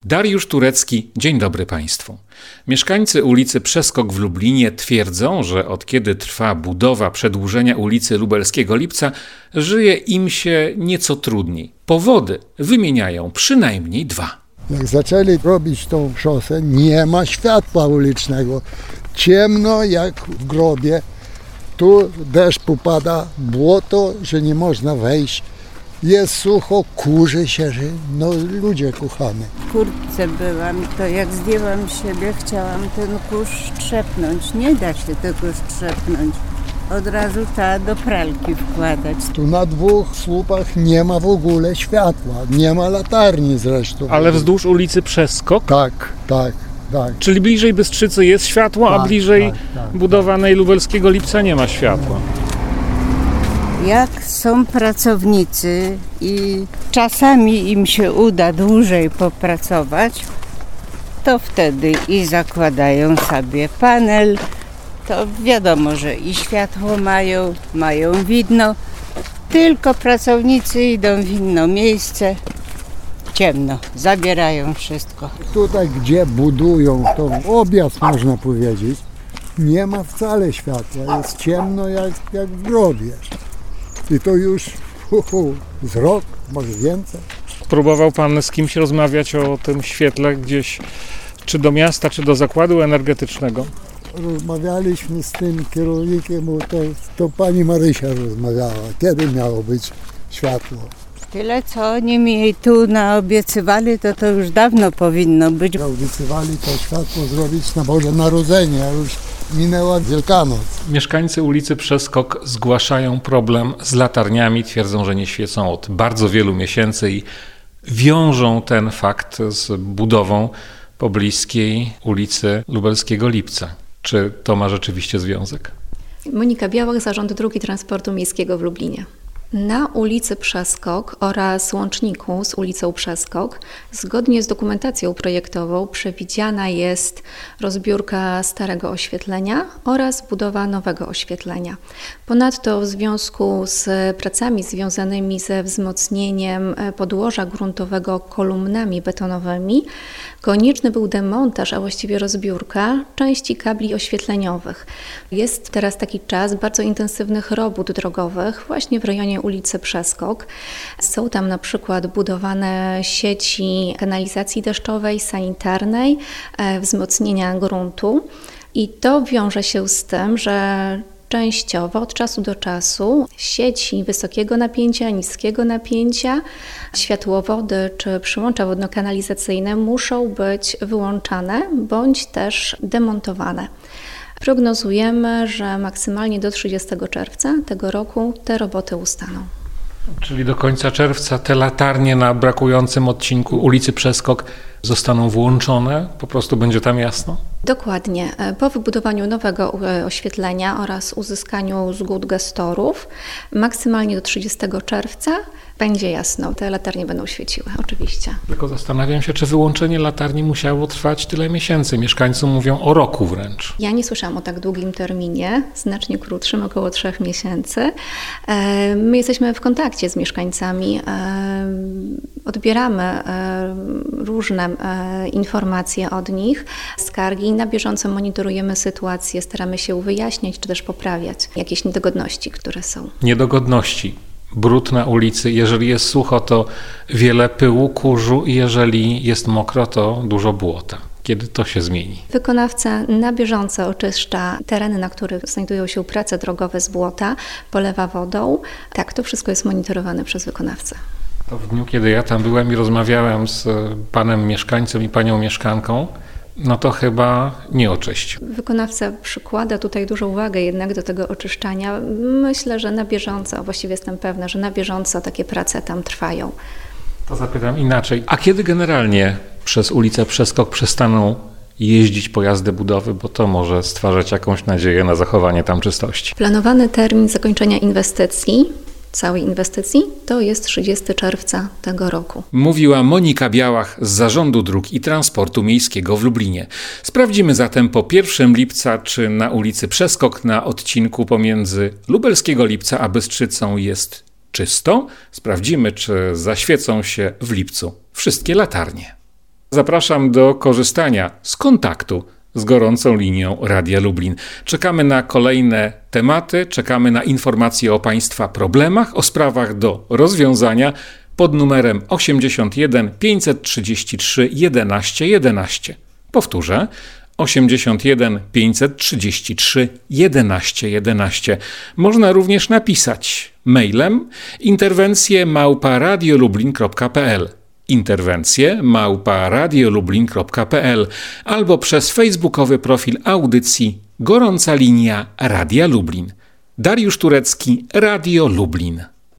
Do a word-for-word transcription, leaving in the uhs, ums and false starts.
Dariusz Turecki, dzień dobry Państwu. Mieszkańcy ulicy Przeskok w Lublinie twierdzą, że od kiedy trwa budowa przedłużenia ulicy Lubelskiego Lipca, żyje im się nieco trudniej. Powody wymieniają przynajmniej dwa. Jak zaczęli robić tą szosę, nie ma światła ulicznego. Ciemno jak w grobie. Tu deszcz upada, błoto, że nie można wejść. Jest sucho, kurzy się, że no ludzie kochamy. W kurtce byłam, to jak zdjęłam siebie, chciałam ten kurz trzepnąć. Nie da się tego trzepnąć. Od razu trzeba do pralki wkładać. Tu na dwóch słupach nie ma w ogóle światła, nie ma latarni zresztą. Ale wzdłuż ulicy Przeskok? Tak, tak, tak. Czyli bliżej Bystrzycy jest światło, tak, a bliżej tak, tak, budowanej Lubelskiego Lipca nie ma światła. Jak są pracownicy i czasami im się uda dłużej popracować, to wtedy i zakładają sobie panel. To wiadomo, że i światło mają, mają widno, tylko pracownicy idą w inne miejsce, ciemno, zabierają wszystko. Tutaj, gdzie budują, to objazd można powiedzieć, nie ma wcale światła, jest ciemno jak, jak w grobie. I to już hu, hu, z rok, może więcej. Próbował pan z kimś rozmawiać o tym świetle gdzieś, czy do miasta, czy do zakładu energetycznego? Rozmawialiśmy z tym kierownikiem, bo to, to pani Marysia rozmawiała, kiedy miało być światło. Tyle, co oni mi tu naobiecywali, to to już dawno powinno być. Obiecywali to światło zrobić na Boże Narodzenie, a już minęła Wielkanoc. Mieszkańcy ulicy Przeskok zgłaszają problem z latarniami, twierdzą, że nie świecą od bardzo wielu miesięcy i wiążą ten fakt z budową pobliskiej ulicy Lubelskiego Lipca. Czy to ma rzeczywiście związek? Monika Białach, Zarząd Dróg i Transportu Miejskiego w Lublinie. Na ulicy Przeskok oraz łączniku z ulicą Przeskok, zgodnie z dokumentacją projektową, przewidziana jest rozbiórka starego oświetlenia oraz budowa nowego oświetlenia. Ponadto w związku z pracami związanymi ze wzmocnieniem podłoża gruntowego kolumnami betonowymi, konieczny był demontaż, a właściwie rozbiórka części kabli oświetleniowych. Jest teraz taki czas bardzo intensywnych robót drogowych właśnie w rejonie ulicy Przeskok. Są tam na przykład budowane sieci kanalizacji deszczowej, sanitarnej, wzmocnienia gruntu i to wiąże się z tym, że częściowo od czasu do czasu sieci wysokiego napięcia, niskiego napięcia, światłowody czy przyłącza wodno-kanalizacyjne muszą być wyłączane bądź też demontowane. Prognozujemy, że maksymalnie do trzydziestego czerwca tego roku te roboty ustaną. Czyli do końca czerwca te latarnie na brakującym odcinku ulicy Przeskok zostaną włączone? Po prostu będzie tam jasno? Dokładnie. Po wybudowaniu nowego oświetlenia oraz uzyskaniu zgód gestorów maksymalnie do trzydziestego czerwca będzie jasno. Te latarnie będą świeciły, oczywiście. Tylko zastanawiam się, czy wyłączenie latarni musiało trwać tyle miesięcy. Mieszkańcy mówią o roku wręcz. Ja nie słyszałam o tak długim terminie, znacznie krótszym, około trzech miesięcy. My jesteśmy w kontakcie z mieszkańcami, odbieramy różne informacje od nich, skargi i na bieżąco monitorujemy sytuację, staramy się wyjaśniać czy też poprawiać jakieś niedogodności, które są. Niedogodności. Brud na ulicy, jeżeli jest sucho, to wiele pyłu, kurzu i jeżeli jest mokro, to dużo błota. Kiedy to się zmieni? Wykonawca na bieżąco oczyszcza tereny, na których znajdują się prace drogowe z błota, polewa wodą. Tak, to wszystko jest monitorowane przez wykonawcę. To w dniu, kiedy ja tam byłem i rozmawiałem z panem mieszkańcem i panią mieszkanką, no to chyba nie oczyścił. Wykonawca przykłada tutaj dużą uwagę jednak do tego oczyszczania. Myślę, że na bieżąco, a właściwie jestem pewna, że na bieżąco takie prace tam trwają. To zapytam inaczej. A kiedy generalnie przez ulicę Przeskok przestaną jeździć pojazdy budowy, bo to może stwarzać jakąś nadzieję na zachowanie tam czystości? Planowany termin zakończenia inwestycji całej inwestycji to jest trzydziestego czerwca tego roku. Mówiła Monika Białach z Zarządu Dróg i Transportu Miejskiego w Lublinie. Sprawdzimy zatem po pierwszego lipca, czy na ulicy Przeskok na odcinku pomiędzy Lubelskiego Lipca a Bystrzycą jest czysto. Sprawdzimy, czy zaświecą się w lipcu wszystkie latarnie. Zapraszam do korzystania z kontaktu z gorącą linią Radia Lublin. Czekamy na kolejne tematy, czekamy na informacje o Państwa problemach, o sprawach do rozwiązania pod numerem osiemdziesiąt jeden pięćset trzydzieści trzy jedenaście jedenaście. Powtórzę, osiemdziesiąt jeden pięćset trzydzieści trzy jedenaście jedenaście. Można również napisać mailem interwencje małpa radiolublin kropka p l interwencje małpa radiolublin kropka p l albo przez facebookowy profil audycji Gorąca Linia Radia Lublin. Dariusz Turecki, Radio Lublin.